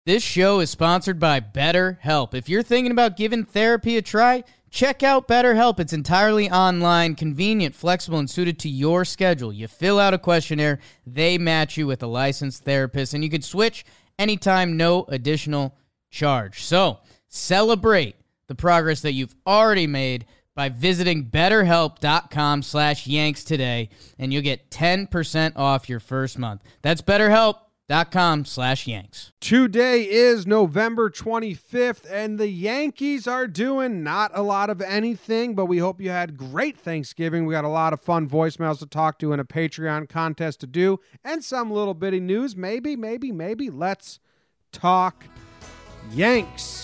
This show is sponsored by BetterHelp. If you're thinking about giving therapy a try, check out BetterHelp. It's entirely online, convenient, flexible, and suited to your schedule. You fill out a questionnaire, they match you with a licensed therapist, and you can switch anytime, no additional charge. So, celebrate the progress that you've already made by visiting betterhelp.com/yanks today, and you'll get 10% off your first month. That's betterhelp.com/yanks. Today is November 25th, and the Yankees are doing not a lot of anything, but we hope you had great Thanksgiving. We got a lot of fun voicemails to talk to and a Patreon contest to do, and some little bitty news. Maybe. Let's talk Yanks.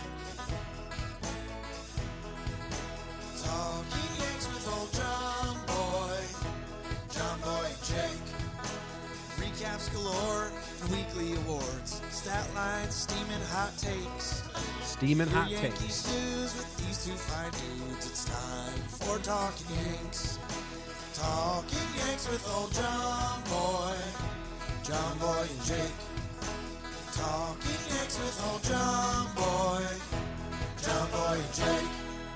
Galore, weekly awards, stat lines, steaming hot takes. Yankees news with these two fine dudes. It's time for Talking Yanks. Talking Yanks with old John Boy and Jake. Talking Yanks with old John Boy and Jake.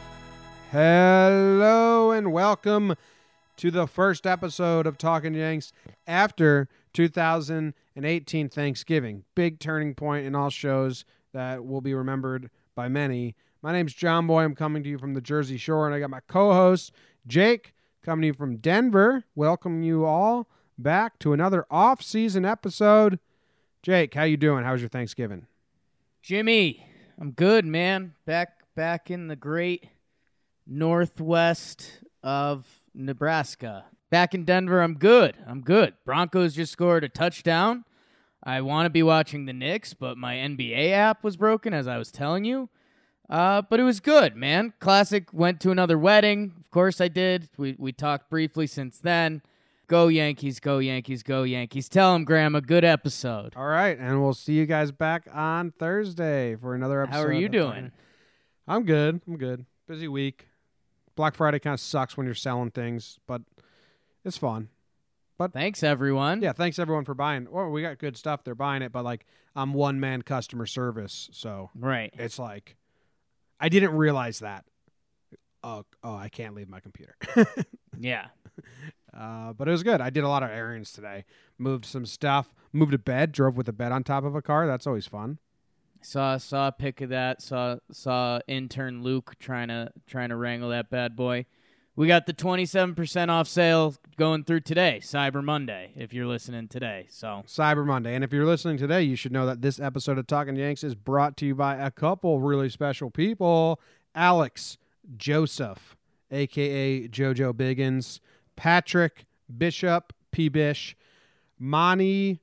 Hello and welcome to the first episode of Talking Yanks after 2018 Thanksgiving. Big turning point in all shows that will be remembered by many. My name's John Boy. I'm coming to you from the Jersey Shore, and I got my co-host, Jake, coming to you from Denver. Welcome you all back to another off-season episode. Jake, how you doing? How was your Thanksgiving? Jimmy, I'm good, man. Back in the great northwest of Nebraska. Back in Denver, I'm good. Broncos just scored a touchdown. I want to be watching the Knicks, but my NBA app was broken, as I was telling you. But it was good, man. Classic went to another wedding. Of course I did. We talked briefly since then. Go Yankees, go Yankees, go Yankees. Tell them, Grandma, good episode. All right, and we'll see you guys back on Thursday for another episode. How are you doing? I'm good. Busy week. Black Friday kind of sucks when you're selling things, but it's fun. But thanks, everyone. Yeah, thanks, everyone, for buying. Well, we got good stuff. They're buying it, but, like, I'm one-man customer service, so right. It's like, I didn't realize that. Oh, I can't leave my computer. Yeah. But it was good. I did a lot of errands today. Moved some stuff. Moved a bed. Drove with a bed on top of a car. That's always fun. Saw a pic of that. Saw intern Luke trying to wrangle that bad boy. We got the 27% off sale going through today, Cyber Monday, if you're listening today. So Cyber Monday. And if you're listening today, you should know that this episode of Talking Yanks is brought to you by a couple really special people. Alex Joseph, a.k.a. JoJo Biggins, Patrick Bishop, P. Bish, Manny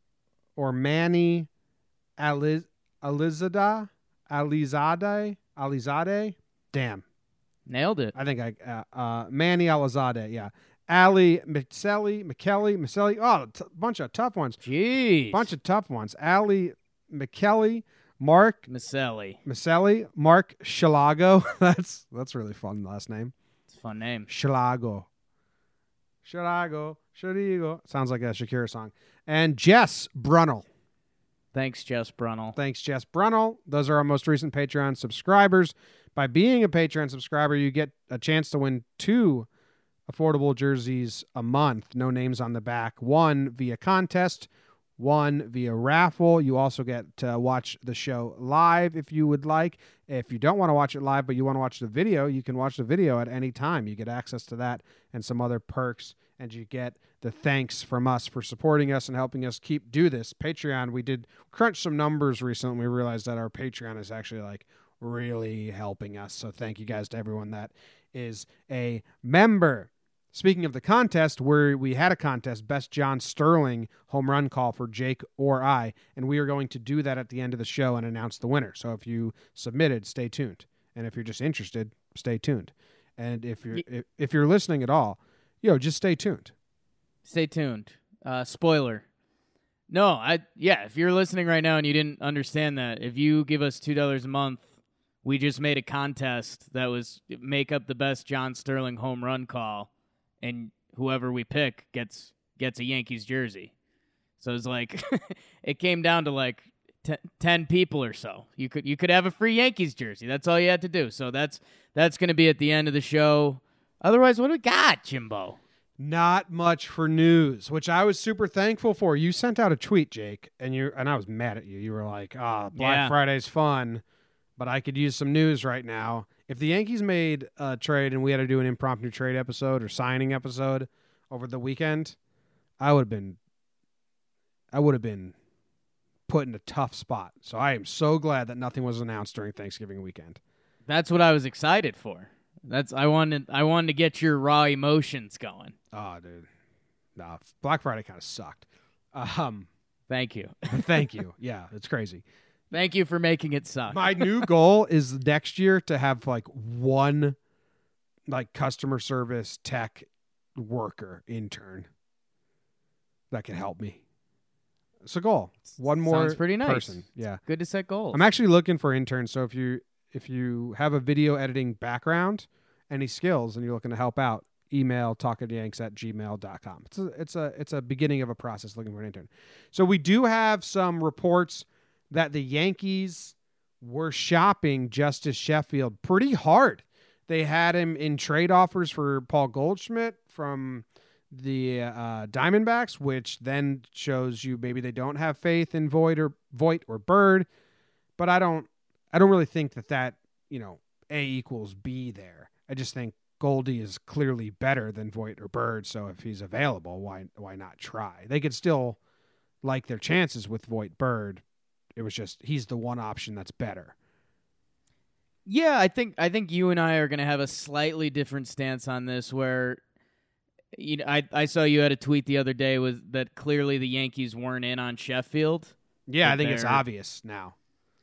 Alizadeh. Damn. Nailed it. I think Manny Alizadeh, yeah. Ali Maselli. Oh, bunch of tough ones. Jeez. Bunch of tough ones. Ali McKelly, Mark Maselli, Mark Shalago. That's really fun last name. It's a fun name. Shalago. Sounds like a Shakira song. And Jess Brunel. Thanks, Jess Brunel. Those are our most recent Patreon subscribers. By being a Patreon subscriber, you get a chance to win 2 affordable jerseys a month. No names on the back. 1 via contest, 1 via raffle. You also get to watch the show live if you would like. If you don't want to watch it live, but you want to watch the video, you can watch the video at any time. You get access to that and some other perks, and you get the thanks from us for supporting us and helping us do this. Patreon, we did crunch some numbers recently. We realized that our Patreon is actually like really helping us. So thank you guys to everyone that is a member. Speaking of the contest, we had a contest, Best John Sterling Home Run Call for Jake or I, and we are going to do that at the end of the show and announce the winner. So if you submitted, stay tuned. And if you're just interested, stay tuned. And if you're listening at all, just stay tuned. Stay tuned. Spoiler. No, if you're listening right now and you didn't understand that, if you give us $2 a month, we just made a contest that was make up the best John Sterling home run call, and whoever we pick gets a Yankees jersey. So it's like it came down to like 10 people or so. You could have a free Yankees jersey. That's all you had to do. So that's going to be at the end of the show. Otherwise, what do we got, Jimbo? Not much for news, which I was super thankful for. You sent out a tweet, Jake, and I was mad at you. You were like, Black Friday's fun, but I could use some news right now. If the Yankees made a trade and we had to do an impromptu trade episode or signing episode over the weekend, I would have been put in a tough spot. So I am so glad that nothing was announced during Thanksgiving weekend. That's what I was excited for. I wanted to get your raw emotions going. Oh, dude. Nah, Black Friday kind of sucked. Thank you. Thank you. Yeah, it's crazy. Thank you for making it suck. My new goal is next year to have like one customer service tech worker intern that can help me. It's a goal. One more Sounds pretty nice. person. Yeah. Good to set goals. I'm actually looking for interns. So if you have a video editing background, any skills, and you're looking to help out, email talkingyanks@gmail.com. It's a beginning of a process looking for an intern. So we do have some reports that the Yankees were shopping Justice Sheffield pretty hard. They had him in trade offers for Paul Goldschmidt from the Diamondbacks, which then shows you maybe they don't have faith in Voit or Bird. But I don't really think that A equals B there. I just think Goldie is clearly better than Voit or Bird. So if he's available, why not try? They could still like their chances with Voit Bird. It was just he's the one option that's better. Yeah, I think you and I are going to have a slightly different stance on this. Where, I saw you had a tweet the other day that clearly the Yankees weren't in on Sheffield. Yeah, I think it's obvious now.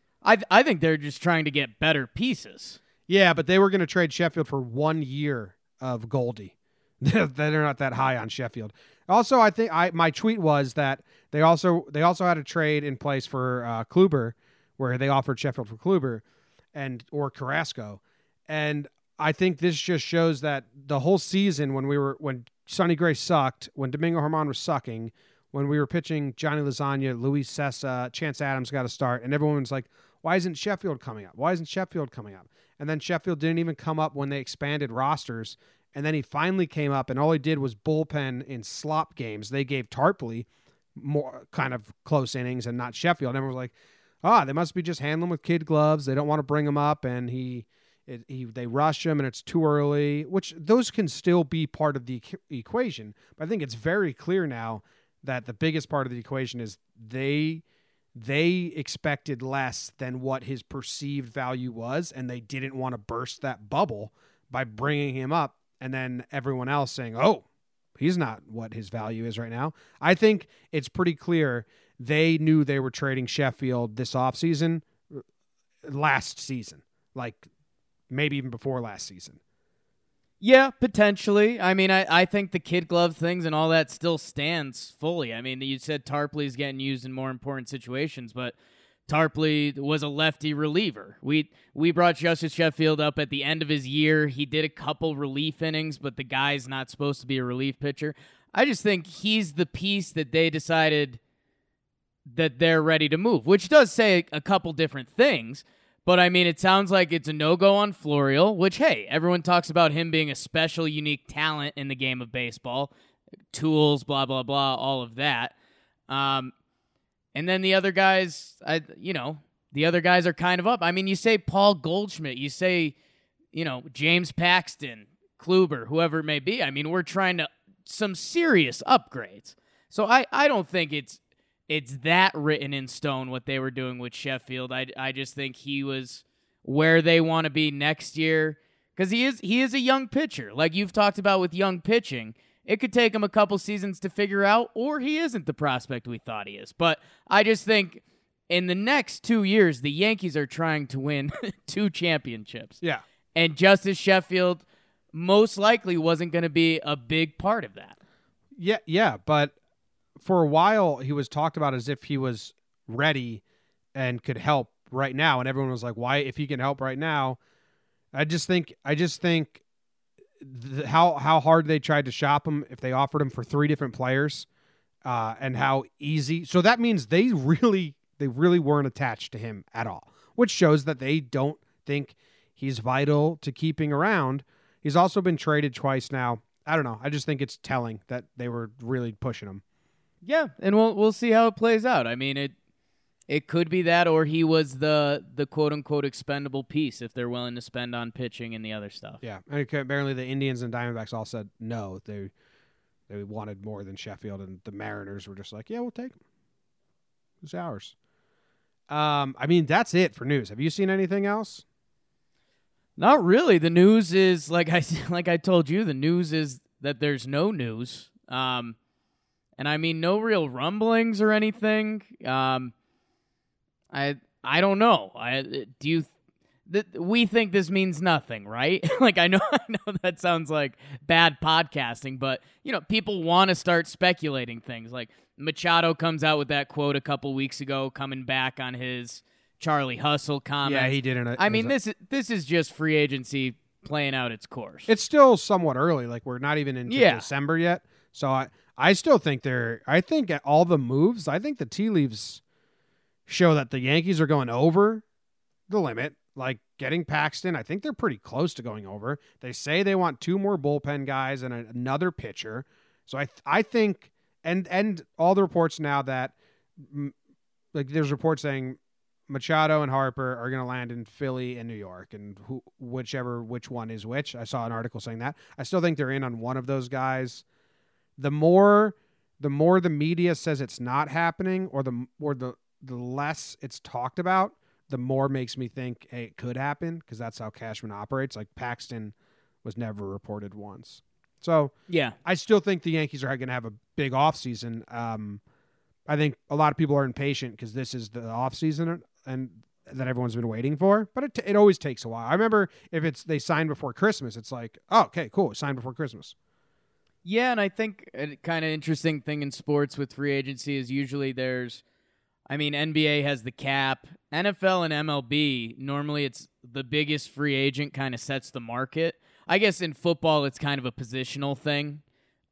I think they're just trying to get better pieces. Yeah, but they were going to trade Sheffield for 1 year of Goldie. They're not that high on Sheffield. Also, I think my tweet was that they also had a trade in place for Kluber, where they offered Sheffield for Kluber or Carrasco, and I think this just shows that the whole season when Sonny Gray sucked, when Domingo Germán was sucking, when we were pitching Johnny Lasagna, Luis Cessa, Chance Adams got to start, and everyone was like, "Why isn't Sheffield coming up? Why isn't Sheffield coming up?" And then Sheffield didn't even come up when they expanded rosters. And then he finally came up, and all he did was bullpen in slop games. They gave Tarpley more kind of close innings and not Sheffield. And everyone was like, they must be just handling with kid gloves. They don't want to bring him up, and they rush him, and it's too early, which those can still be part of the equation. But I think it's very clear now that the biggest part of the equation is they expected less than what his perceived value was, and they didn't want to burst that bubble by bringing him up. And then everyone else saying, he's not what his value is right now. I think it's pretty clear they knew they were trading Sheffield this offseason, last season, like maybe even before last season. Yeah, potentially. I mean, I think the kid glove things and all that still stands fully. I mean, you said Tarpley's getting used in more important situations, but Tarpley was a lefty reliever. We brought Justice Sheffield up at the end of his year. He did a couple relief innings, but the guy's not supposed to be a relief pitcher. I just think he's the piece that they decided that they're ready to move, which does say a couple different things. But, I mean, it sounds like it's a no-go on Florial, which, hey, everyone talks about him being a special, unique talent in the game of baseball. Tools, blah, blah, blah, all of that. And then the other guys, the other guys are kind of up. I mean, you say Paul Goldschmidt, you say, James Paxton, Kluber, whoever it may be. I mean, we're trying to some serious upgrades. So I don't think it's that written in stone what they were doing with Sheffield. I just think he was where they want to be next year because he is a young pitcher. Like you've talked about with young pitching. It could take him a couple seasons to figure out, or he isn't the prospect we thought he is. But I just think in the next 2 years, the Yankees are trying to win 2 championships. Yeah. And Justice Sheffield most likely wasn't going to be a big part of that. Yeah, but for a while he was talked about as if he was ready and could help right now, and everyone was like, "Why? If he can help right now?" I just think how hard they tried to shop him if they offered him for 3 different players, and how easy. So that means they really They really weren't attached to him at all, which shows that they don't think he's vital to keeping around. He's also been traded twice now. I don't know. I just think it's telling that they were really pushing him. Yeah, and we'll see how it plays out. I mean, it could be that, or he was the quote unquote expendable piece if they're willing to spend on pitching and the other stuff. Yeah, and apparently the Indians and Diamondbacks all said no. They wanted more than Sheffield, and the Mariners were just like, yeah, we'll take him. It's ours. I mean, that's it for news. Have you seen anything else? Not really. The news is like I told you. The news is that there's no news. And I mean no real rumblings or anything. I don't know. We think this means nothing, right? Like I know that sounds like bad podcasting, but people want to start speculating things. Like Machado comes out with that quote a couple weeks ago, coming back on his Charlie Hustle comment. Yeah, he did. This is just free agency playing out its course. It's still somewhat early. Like we're not even into December yet. So I still think I think at all the moves, I think the tea leaves show that the Yankees are going over the limit. Like getting Paxton, I think they're pretty close to going over. They say they want 2 more bullpen guys and another pitcher. So I think, and all the reports now that, like there's reports saying Machado and Harper are going to land in Philly and New York, and which one is which. I saw an article saying that. I still think they're in on one of those guys. The more the media says it's not happening, or the less it's talked about, the more makes me think, hey, it could happen, because that's how Cashman operates. Like Paxton was never reported once. So yeah, I still think the Yankees are going to have a big offseason. I think a lot of people are impatient because this is the offseason and that everyone's been waiting for, but it always takes a while. I remember if they sign before Christmas, it's like, oh, okay, cool, sign before Christmas. Yeah, and I think a kind of interesting thing in sports with free agency is usually NBA has the cap. NFL and MLB, normally it's the biggest free agent kind of sets the market. I guess in football, it's kind of a positional thing.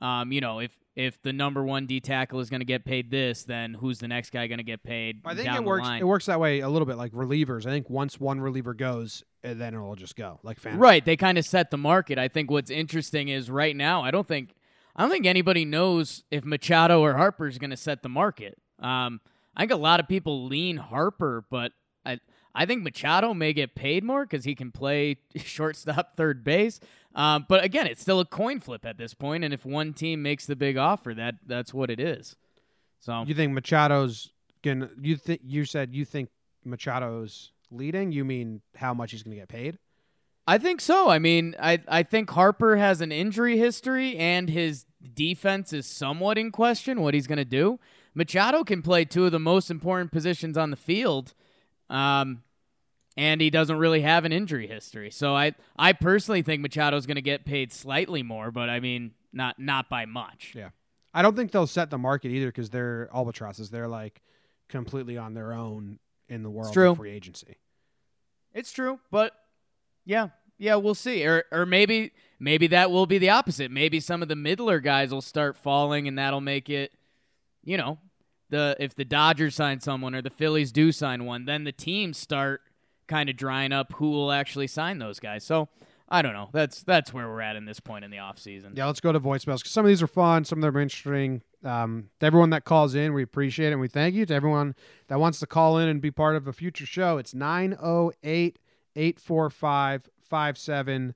If the number 1 D tackle is going to get paid this, then who's the next guy going to get paid? I think down the line? It works that way a little bit like relievers. I think once one reliever goes, then it'll just go like fantasy. Right, they kind of set the market. I think what's interesting is right now, I don't think anybody knows if Machado or Harper is going to set the market. I think a lot of people lean Harper, but I think Machado may get paid more because he can play shortstop, third base. But again, it's still a coin flip at this point, and if one team makes the big offer, that's what it is. So you think Machado's gonna? You said you think Machado's leading? You mean how much he's going to get paid? I think so. I mean, I think Harper has an injury history, and his defense is somewhat in question, what he's going to do. Machado can play 2 of the most important positions on the field, and he doesn't really have an injury history. So I personally think Machado's going to get paid slightly more, but I mean, not by much. Yeah. I don't think they'll set the market either because they're albatrosses. They're like completely on their own in the world of free agency. It's true, but yeah, we'll see. Or maybe that will be the opposite. Maybe some of the middler guys will start falling, and that'll make it, if the Dodgers sign someone or the Phillies do sign one, then the teams start kind of drying up who will actually sign those guys. So I don't know. That's where we're at in this point in the offseason. Yeah, let's go to voicemails because some of these are fun, some of them are interesting. To everyone that calls in, we appreciate it, and we thank you. To everyone that wants to call in and be part of a future show, it's 908-845-5792.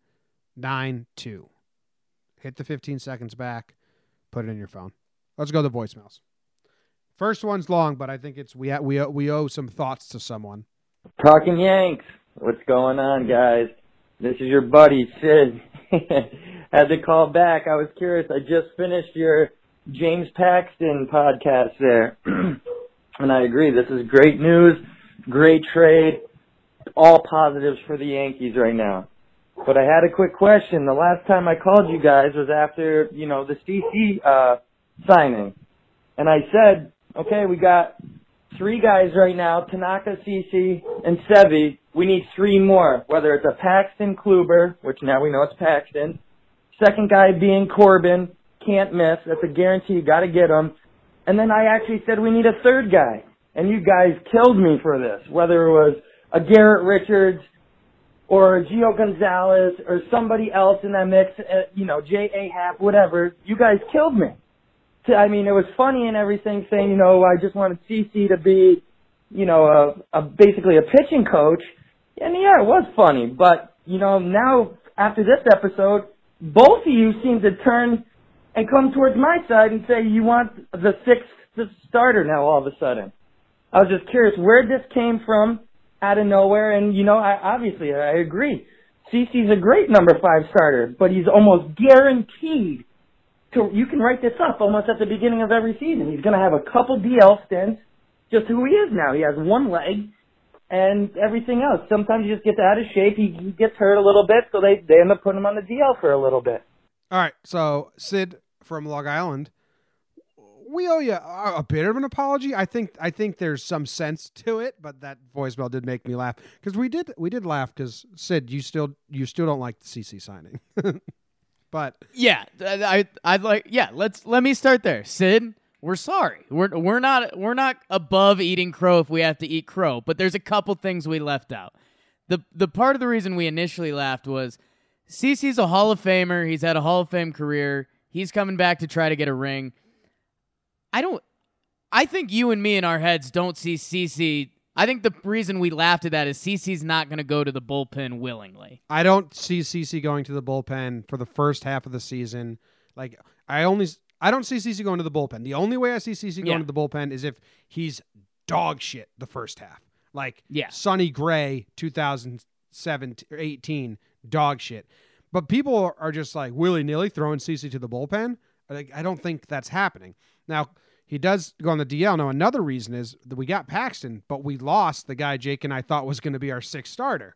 Hit the 15 seconds back, put it in your phone. Let's go to the voicemails. First one's long, but I think we owe some thoughts to someone. Talking Yanks. What's going on, guys? This is your buddy, Sid. Had to call back. I was curious. I just finished your James Paxton podcast there. And I agree. This is great news, great trade, all positives for the Yankees right now. But I had a quick question. The last time I called you guys was after, the CC signing. And I said, okay, we got 3 guys right now, Tanaka, CC, and Sevy. We need 3 more, whether it's a Paxton, Kluber, which now we know it's Paxton. Second guy being Corbin, can't miss. That's a guarantee. You got to get him. And then I actually said we need a 3rd guy. and you guys killed me for this, whether it was a Garrett Richards or a Gio Gonzalez or somebody else in that mix, J.A. Happ, whatever. You guys killed me. I mean, it was funny and everything, saying, I just wanted CC to be, basically a pitching coach. And yeah, it was funny. But, now after this episode, both of you seem to turn and come towards my side and say you want the sixth starter now all of a sudden. I was just curious where this came from out of nowhere. And, I agree. CC's a great number 5 starter, but he's almost guaranteed you can write this up almost at the beginning of every season. He's going to have a couple DL stints, just who he is now. He has one leg and everything else. Sometimes he just gets out of shape. He gets hurt a little bit, so they end up putting him on the DL for a little bit. All right, so Sid from Long Island, we owe you a bit of an apology. I think there's some sense to it, but that voicemail did make me laugh because we did laugh because Sid, you still don't like the CC signing. But yeah, let me start there. Sid, we're sorry. We're not above eating crow if we have to eat crow, but there's a couple things we left out. The part of the reason we initially laughed was CC's a Hall of Famer. He's had a Hall of Fame career. He's coming back to try to get a ring. I think you and me in our heads don't see CC. I think the reason we laughed at that is CC's not going to go to the bullpen willingly. I don't see CC going to the bullpen for the first half of the season. Like I don't see CC going to the bullpen. The only way I see CC going to the bullpen is if he's dog shit the first half. Like Sonny Gray 2017 or 18 dog shit. But people are just like willy-nilly throwing CC to the bullpen. Like, I don't think that's happening. Now, he does go on the DL. Now, another reason is that we got Paxton, but we lost the guy Jake and I thought was going to be our 6th starter.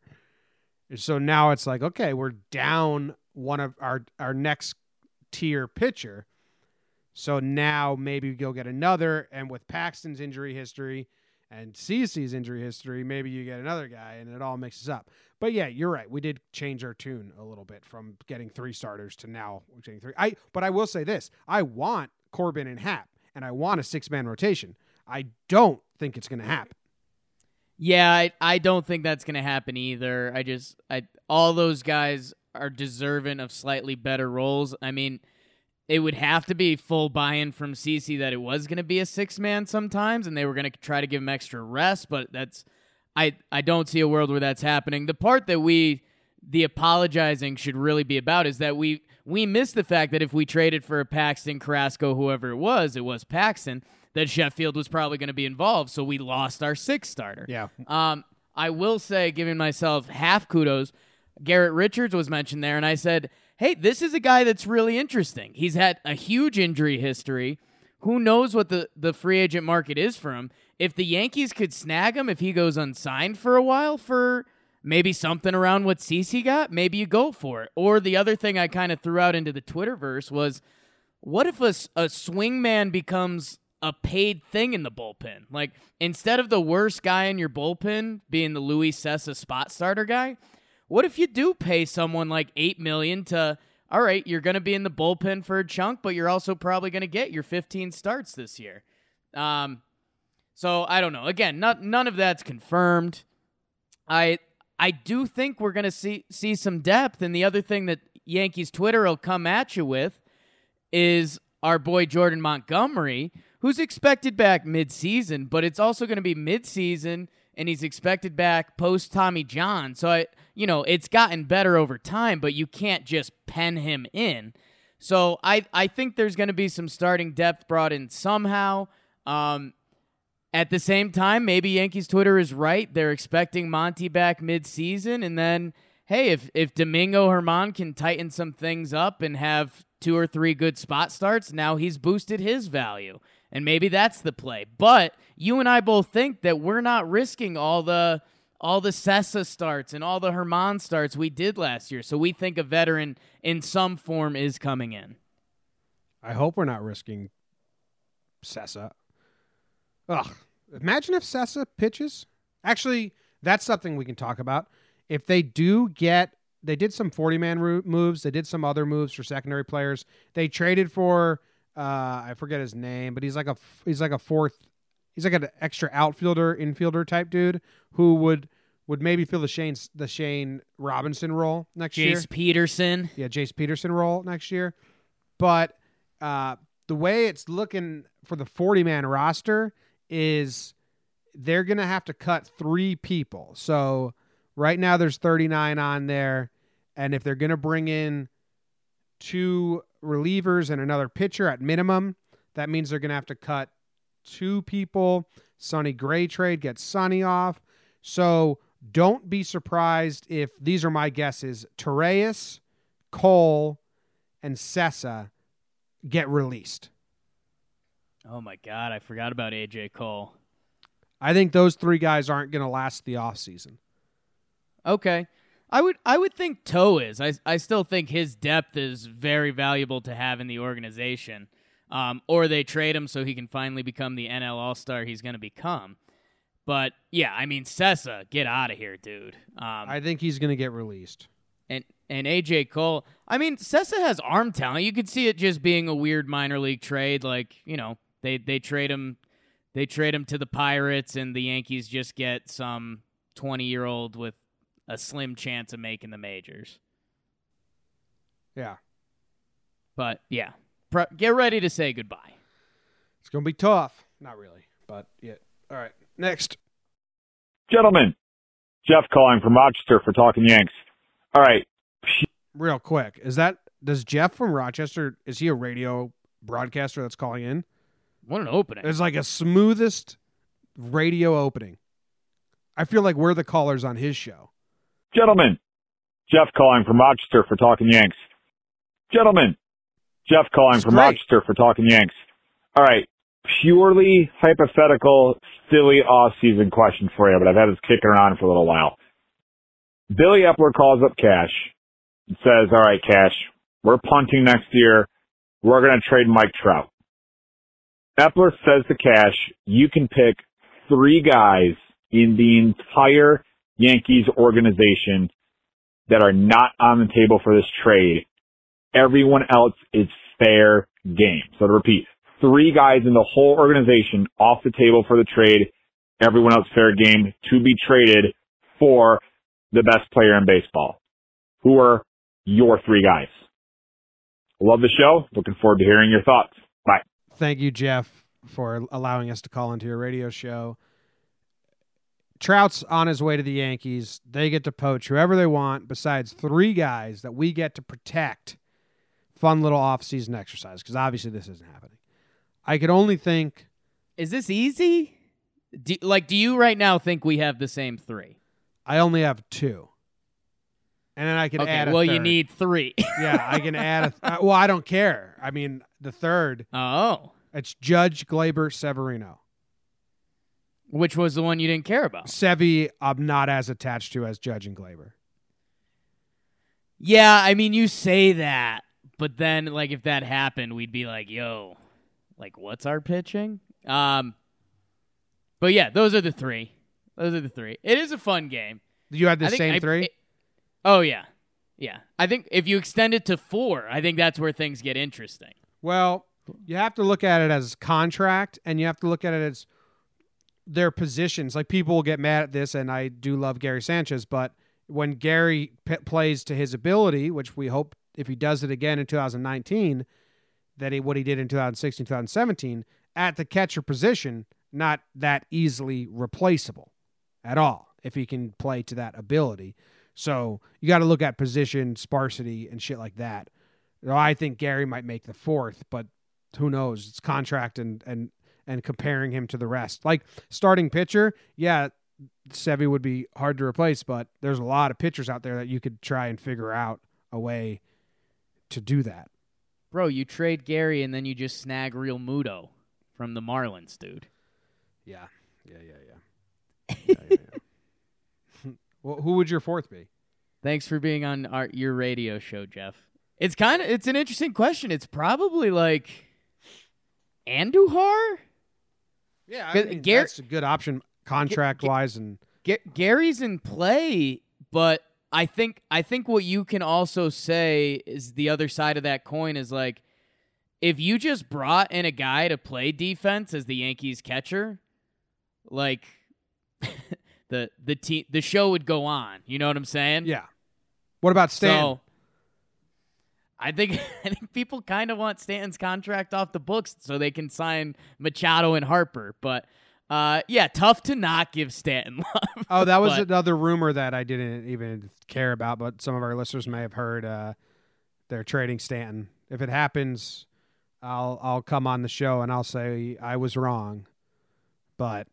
So now it's like, okay, we're down one of our next tier pitcher. So now maybe we go get another. And with Paxton's injury history and CC's injury history, maybe you get another guy and it all mixes up. But yeah, you're right. We did change our tune a little bit from getting 3 starters to now getting 3. But I will say this. I want Corbin and Happ. And I want a 6-man rotation. I don't think it's going to happen. Yeah, I don't think that's going to happen either. All those guys are deserving of slightly better roles. I mean, it would have to be full buy-in from CC that it was going to be a 6-man sometimes, and they were going to try to give him extra rest, but I don't see a world where that's happening. The part that the apologizing should really be about is that we missed the fact that if we traded for a Paxton, Carrasco, whoever it was Paxton, that Sheffield was probably going to be involved, so we lost our 6th starter. Yeah. I will say, giving myself half kudos, Garrett Richards was mentioned there, and I said, hey, this is a guy that's really interesting. He's had a huge injury history. Who knows what the free agent market is for him? If the Yankees could snag him, if he goes unsigned for a while for maybe something around what CC got, maybe you go for it. Or the other thing I kind of threw out into the Twitterverse was, what if a swing man becomes a paid thing in the bullpen? Like, instead of the worst guy in your bullpen being the Luis Cessa spot starter guy, what if you do pay someone like $8 million to, all right, you're going to be in the bullpen for a chunk, but you're also probably going to get your 15 starts this year. So I don't know. Again, none of that's confirmed. I do think we're going to see some depth, and the other thing that Yankees Twitter will come at you with is our boy Jordan Montgomery, who's expected back mid-season, but it's also going to be mid-season, and he's expected back post-Tommy John. So, it's gotten better over time, but you can't just pen him in. So I think there's going to be some starting depth brought in somehow. At the same time, maybe Yankees Twitter is right. They're expecting Monty back mid-season, and then, hey, if Domingo Germán can tighten some things up and have 2 or 3 good spot starts, now he's boosted his value, and maybe that's the play. But you and I both think that we're not risking all the Cessa starts and all the Germán starts we did last year, so we think a veteran in some form is coming in. I hope we're not risking Cessa. Ugh. Imagine if Cessa pitches. Actually, that's something we can talk about. If they do they did some 40-man moves. They did some other moves for secondary players. They traded for, I forget his name, but he's like a 4th He's like an extra outfielder, infielder type dude who would maybe fill the Shane Robinson role next year. Jace Peterson. Yeah, Jace Peterson role next year. But the way it's looking for the 40-man roster is they're going to have to cut 3 people. So right now there's 39 on there. And if they're going to bring in 2 relievers and another pitcher at minimum, that means they're going to have to cut 2 people. Sonny Gray trade gets Sonny off. So don't be surprised if, these are my guesses, Torreyes, Cole, and Sessa get released. Oh, my God. I forgot about A.J. Cole. I think those 3 guys aren't going to last the offseason. Okay. I would think Toe is. I still think his depth is very valuable to have in the organization. Or they trade him so he can finally become the NL All-Star he's going to become. But, yeah, I mean, Sessa, get out of here, dude. I think he's going to get released. And A.J. Cole, I mean, Sessa has arm talent. You could see it just being a weird minor league trade. Like, you know, they trade him to the Pirates, and the Yankees just get some 20-year-old with a slim chance of making the majors. Yeah. But, yeah. Get ready to say goodbye. It's going to be tough. Not really, but yeah. All right, next. Gentlemen, Jeff calling from Rochester for Talking Yanks. All right. Real quick, does Jeff from Rochester, is he a radio broadcaster that's calling in? What an opening. It's like a smoothest radio opening. I feel like we're the callers on his show. Gentlemen, Jeff calling from Rochester for Talking Yanks. Gentlemen, Jeff calling from Rochester for Talking Yanks. All right. Purely hypothetical, silly off-season question for you, but I've had this kicking around for a little while. Billy Epler calls up Cash and says, all right, Cash, we're punting next year. We're going to trade Mike Trout. Epler says to Cash, you can pick 3 guys in the entire Yankees organization that are not on the table for this trade. Everyone else is fair game. So to repeat, 3 guys in the whole organization off the table for the trade. Everyone else fair game to be traded for the best player in baseball. Who are your 3 guys? Love the show. Looking forward to hearing your thoughts. Bye. Thank you, Jeff, for allowing us to call into your radio show. Trout's on his way to the Yankees. They get to poach whoever they want besides 3 guys that we get to protect. Fun little off-season exercise, because obviously this isn't happening. I could only think... Is this easy? Do you right now think we have the same 3? I only have 2. And then I can add a well, third. you need 3. Yeah, I can add well, I don't care. I mean, the third. Oh. It's Judge, Glaber, Severino. Which was the one you didn't care about? Sevy, I'm not as attached to as Judge and Glaber. Yeah, I mean, you say that, but then, like, if that happened, we'd be like, yo, like, what's our pitching? But yeah, those are the 3. It is a fun game. You had the same 3? Oh, yeah. Yeah. I think if you extend it to 4, I think that's where things get interesting. Well, you have to look at it as contract, and you have to look at it as their positions. Like, people will get mad at this, and I do love Gary Sanchez, but when Gary plays to his ability, which we hope if he does it again in 2019, that what he did in 2016, 2017, at the catcher position, not that easily replaceable at all if he can play to that ability. So you got to look at position sparsity and shit like that. You know, I think Gary might make the 4th, but who knows? It's contract and comparing him to the rest. Like starting pitcher, yeah, Sevy would be hard to replace, but there's a lot of pitchers out there that you could try and figure out a way to do that. Bro, you trade Gary and then you just snag Real Muto from the Marlins, dude. Yeah. Well, who would your 4th be? Thanks for being on your radio show, Jeff. It's an interesting question. It's probably like Andujar? Yeah, I mean, that's a good option contract-wise. And Gary's in play, but I think what you can also say is the other side of that coin is like, if you just brought in a guy to play defense as the Yankees catcher, like the show would go on. You know what I'm saying? Yeah. What about Stanton? So I think people kind of want Stanton's contract off the books so they can sign Machado and Harper. But yeah, tough to not give Stanton love. Oh, that was another rumor that I didn't even care about, but some of our listeners may have heard. They're trading Stanton. If it happens, I'll come on the show and I'll say I was wrong. But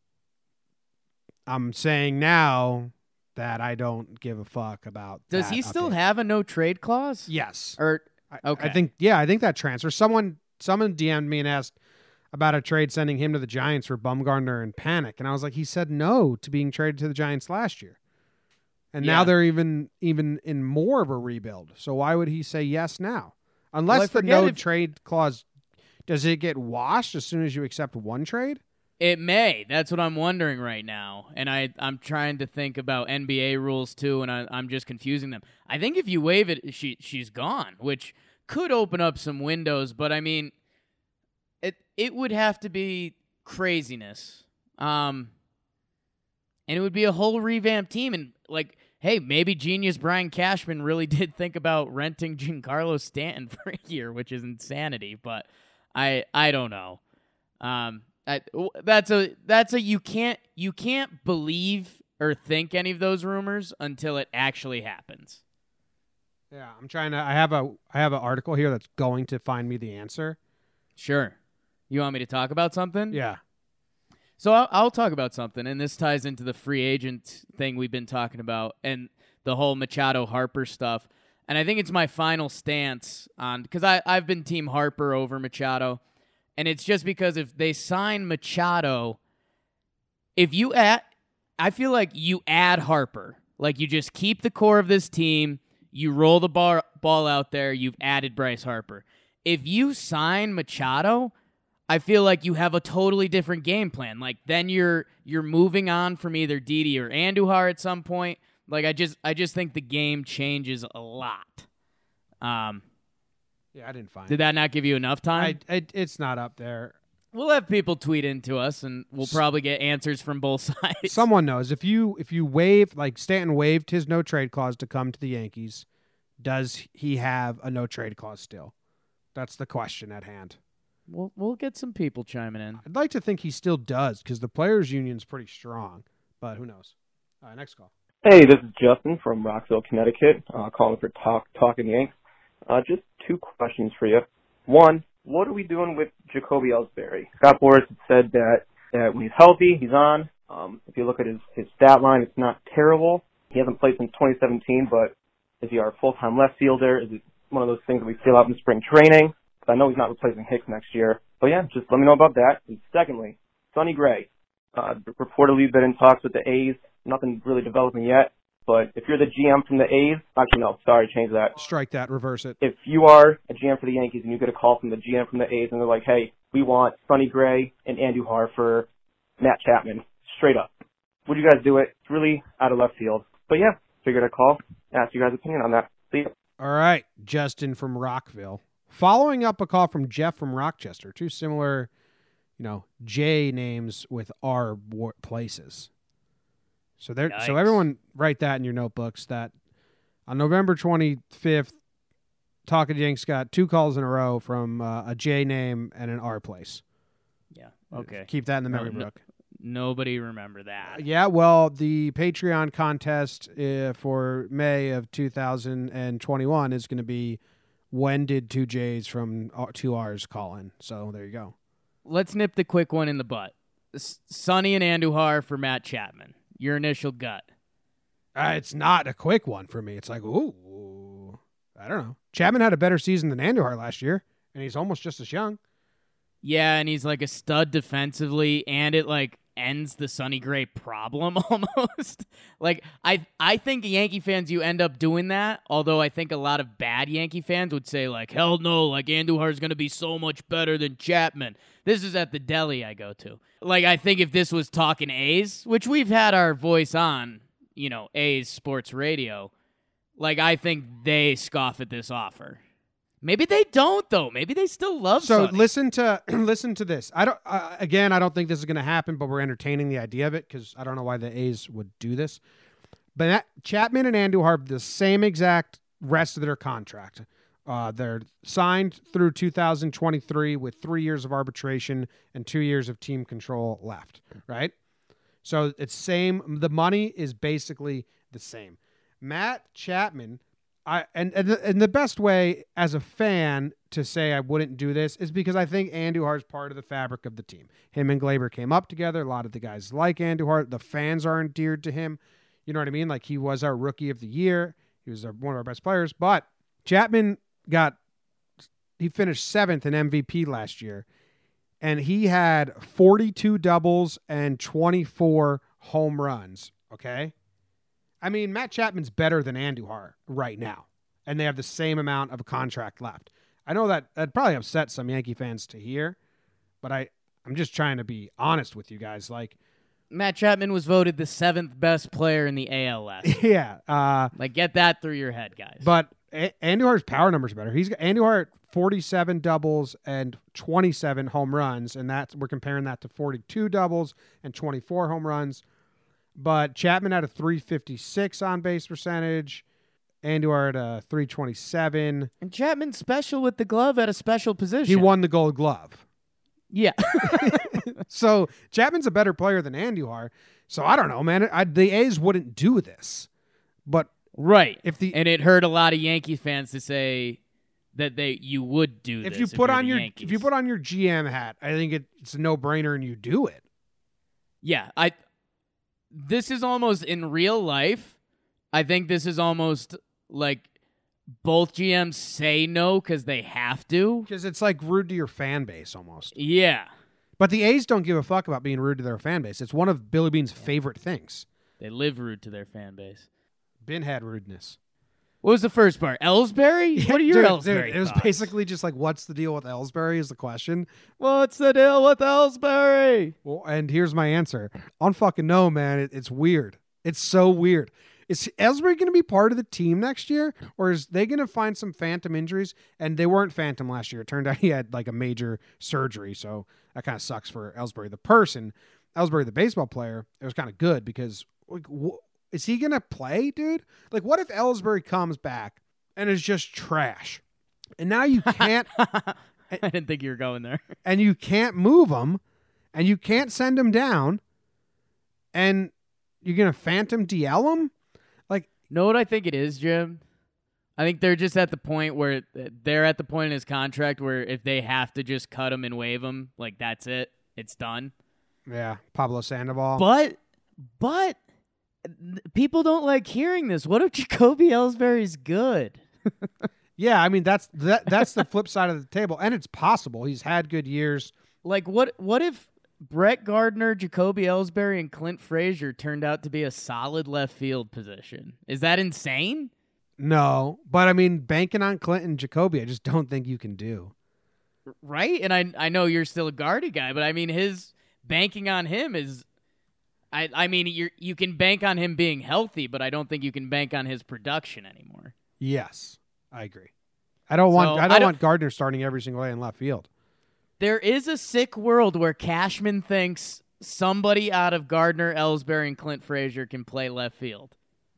I'm saying now that I don't give a fuck about. Does he still have a no trade clause? Yes. Or okay. I think that transfer. Someone DM'd me and asked about a trade sending him to the Giants for Bumgarner and Panic, and I was like, he said no to being traded to the Giants last year, and now they're even in more of a rebuild. So why would he say yes now? Unless the no trade clause, does it get washed as soon as you accept one trade? It may. That's what I'm wondering right now. And I'm trying to think about NBA rules too, and I'm just confusing them. I think if you waive it, she's gone, which could open up some windows. But, I mean, it would have to be craziness. And it would be a whole revamped team. And, like, hey, maybe genius Brian Cashman really did think about renting Giancarlo Stanton for a year, which is insanity. But I don't know. That's a you can't believe or think any of those rumors until it actually happens. Yeah, I have an article here that's going to find me the answer. Sure. You want me to talk about something? Yeah. So I'll talk about something, and this ties into the free agent thing we've been talking about and the whole Machado Harper stuff. And I think it's my final stance on, because I've been Team Harper over Machado. And it's just because if they sign Machado, I feel like you add Harper. Like you just keep the core of this team, you roll the ball out there, you've added Bryce Harper. If you sign Machado, I feel like you have a totally different game plan. Like then you're moving on from either Didi or Andujar at some point. Like I just think the game changes a lot. Yeah, I didn't find it. Did that not give you enough time? It's not up there. We'll have people tweet into us, and we'll probably get answers from both sides. Someone knows. If you waive, like Stanton waived his no trade clause to come to the Yankees, does he have a no trade clause still? That's the question at hand. We'll get some people chiming in. I'd like to think he still does because the players' union's pretty strong, but who knows? All right, next call. Hey, this is Justin from Rockville, Connecticut, calling for Talking Yanks. Just two questions for you. One, what are we doing with Jacoby Ellsbury? Scott Boras said that when he's healthy, he's on. If you look at his stat line, it's not terrible. He hasn't played since 2017, but is he our full-time left fielder? Is it one of those things that we feel out in spring training? Because I know he's not replacing Hicks next year. But yeah, just let me know about that. And secondly, Sonny Gray. Reportedly been in talks with the A's. Nothing really developing yet. But if you're the GM from the A's, actually no, sorry, change that. Strike that, reverse it. If you are a GM for the Yankees and you get a call from the GM from the A's and they're like, hey, we want Sonny Gray and Andujar for Matt Chapman, straight up, would you guys do it? It's really out of left field. But yeah, figured I'd call, ask you guys' opinion on that. See you. All right, Justin from Rockville. Following up a call from Jeff from Rochester, two similar, J names with R places. So everyone write that in your notebooks that on November 25th, Talking Yanks got two calls in a row from a J name and an R place. Yeah, okay. Keep that in the memory book. Nobody remember that. Yeah, well, the Patreon contest for May of 2021 is going to be when did two J's from two R's call in? So there you go. Let's nip the quick one in the butt. Sonny and Andujar for Matt Chapman. Your initial gut. It's not a quick one for me. It's like, ooh, I don't know. Chapman had a better season than Andujar last year, and he's almost just as young. Yeah, and he's like a stud defensively, and it like ends the Sonny Gray problem almost. Like I think Yankee fans, you end up doing that, although I think a lot of bad Yankee fans would say like, hell no, like Andujar's going to be so much better than Chapman. This is at the deli I go to. Like I think if this was Talking A's, which we've had our voice on, A's sports radio, like I think they scoff at this offer. Maybe they don't though. Maybe they still love. So Sonny. listen to this. I don't think this is going to happen, but we're entertaining the idea of it because I don't know why the A's would do this. But Chapman and Andujar have the same exact rest of their contract. They're signed through 2023 with 3 years of arbitration and 2 years of team control left, right? So it's same. The money is basically the same. Matt Chapman, and the best way as a fan to say I wouldn't do this is because I think Andujar is part of the fabric of the team. Him and Glaber came up together. A lot of the guys like Andujar. The fans are endeared to him. You know what I mean? Like he was our rookie of the year. He was one of our best players. But Chapman he finished 7th in MVP last year, and he had 42 doubles and 24 home runs. Okay. I mean, Matt Chapman's better than Andujar right now, and they have the same amount of contract left. I know that probably upset some Yankee fans to hear, but I'm just trying to be honest with you guys. Like, Matt Chapman was voted the 7th best player in the AL last year. yeah. Like, get that through your head, guys. But Andujar's power number's better. He's got Andujar at 47 doubles and 27 home runs, and we're comparing that to 42 doubles and 24 home runs. But Chapman had a 356 on base percentage. Andujar at a 327. And Chapman's special with the glove at a special position. He won the Gold Glove. Yeah. So Chapman's a better player than Andujar. So I don't know, man. The A's wouldn't do this. But right. and it hurt a lot of Yankee fans to say that you would do this. If you put on your GM hat, I think it's a no-brainer and you do it. Yeah, this is almost in real life. I think this is almost like both GMs say no because they have to. Because it's like rude to your fan base almost. Yeah. But the A's don't give a fuck about being rude to their fan base. It's one of Billy Beane's favorite things. They live rude to their fan base. Ben had rudeness. What was the first part? Ellsbury? What are your Ellsbury It was thoughts? basically just like, what's the deal with Ellsbury is the question. What's the deal with Ellsbury? Well, and here's my answer. I don't fucking know, man. It's weird. It's so weird. Is Ellsbury going to be part of the team next year? Or is they going to find some phantom injuries? And they weren't phantom last year. It turned out he had like a major surgery. So that kind of sucks for Ellsbury, the person. Ellsbury, the baseball player, it was kind of good because like, is he going to play, dude? Like, what if Ellsbury comes back and is just trash? And now you can't... I didn't think you were going there. And you can't move him, and you can't send him down, and you're going to phantom DL him? Like, know what I think it is, Jim? I think they're just at the point where they're at the point in his contract where if they have to just cut him and waive him, like, that's it. It's done. Yeah, Pablo Sandoval. But people don't like hearing this. What if Jacoby Ellsbury's good? Yeah, I mean that's the flip side of the table, and it's possible. He's had good years. Like what if Brett Gardner, Jacoby Ellsbury, and Clint Frazier turned out to be a solid left field position? Is that insane? No, but I mean banking on Clint and Jacoby, I just don't think you can do. Right? And I know you're still a Gardy guy, but I mean his banking on him is I mean, you can bank on him being healthy, but I don't think you can bank on his production anymore. Yes, I agree. I don't want Gardner starting every single day in left field. There is a sick world where Cashman thinks somebody out of Gardner, Ellsbury, and Clint Frazier can play left field.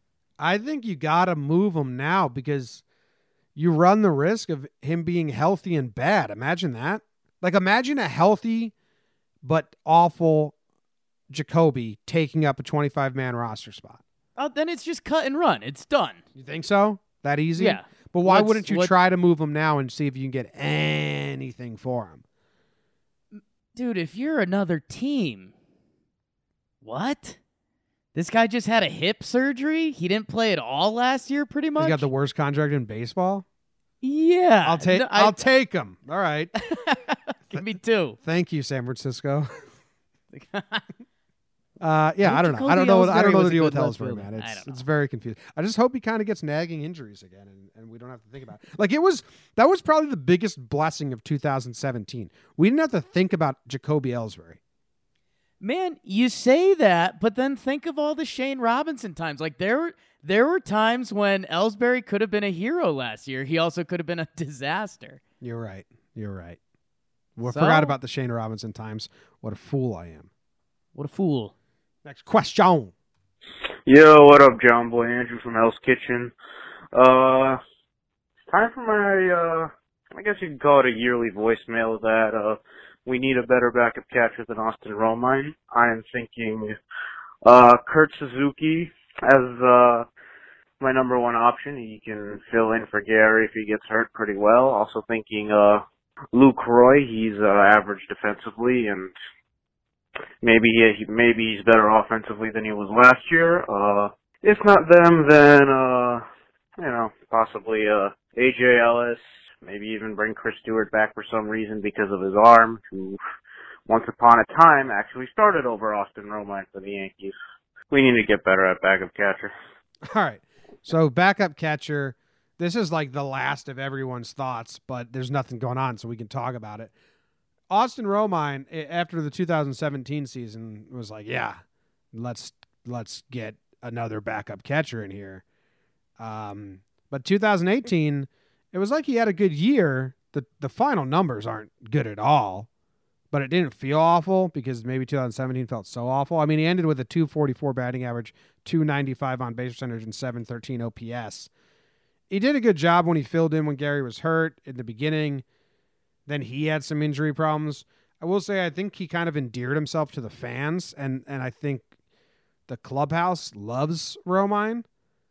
I think you got to move him now because you run the risk of him being healthy and bad. Imagine that. Like, imagine a healthy but awful Jacoby taking up a 25-man roster spot. Oh, then it's just cut and run. It's done. You think so? That easy? Yeah. But why wouldn't you try to move him now and see if you can get anything for him? Dude, if you're another team, what? This guy just had a hip surgery? He didn't play at all last year, pretty much? He's got the worst contract in baseball? Yeah. I'll take him. All right. Give me two. Thank you, San Francisco. Yeah, I don't know. Jacoby I don't know Ellsbury the deal with was a good Ellsbury, left man. fielder. It's very confusing. I just hope he kind of gets nagging injuries again, and we don't have to think about it. Like that was probably the biggest blessing of 2017. We didn't have to think about Jacoby Ellsbury. Man, you say that, but then think of all the Shane Robinson times. Like there were times when Ellsbury could have been a hero last year. He also could have been a disaster. You're right. We So- forgot about the Shane Robinson times. What a fool I am. What a fool. Next question. Yo, what up, John Boy? Andrew from Hell's Kitchen. Time for my, I guess you could call it a yearly voicemail that, we need a better backup catcher than Austin Romine. I am thinking, Kurt Suzuki as, my number one option. He can fill in for Gary if he gets hurt pretty well. Also thinking, Luke Roy. He's, average defensively and maybe he's better offensively than he was last year. If not them, then, possibly, AJ Ellis. Maybe even bring Chris Stewart back for some reason because of his arm, who once upon a time actually started over Austin Romine for the Yankees. We need to get better at backup catcher. All right. So backup catcher, this is like the last of everyone's thoughts, but there's nothing going on, so we can talk about it. Austin Romine, after the 2017 season, was like, yeah, let's get another backup catcher in here. But 2018, it was like he had a good year. The final numbers aren't good at all, but it didn't feel awful because maybe 2017 felt so awful. I mean, he ended with a 244 batting average, 295 on base percentage, and 713 OPS. He did a good job when he filled in when Gary was hurt in the beginning. Then he had some injury problems. I will say I think he kind of endeared himself to the fans, and I think the clubhouse loves Romine.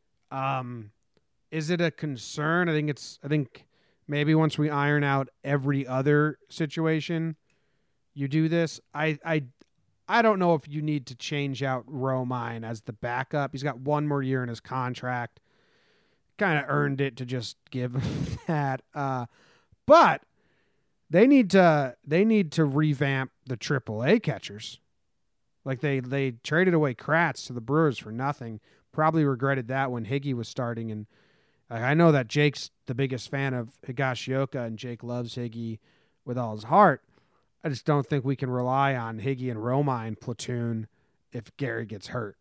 Is it a concern? I think maybe once we iron out every other situation, you do this. I don't know if you need to change out Romine as the backup. He's got one more year in his contract. Kind of earned it to just give him that. But they need to revamp the AAA catchers. Like they traded away Kratz to the Brewers for nothing. Probably regretted that when Higgy was starting. And I know that Jake's the biggest fan of Higashioka, and Jake loves Higgy with all his heart. I just don't think we can rely on Higgy and Romine platoon if Gary gets hurt.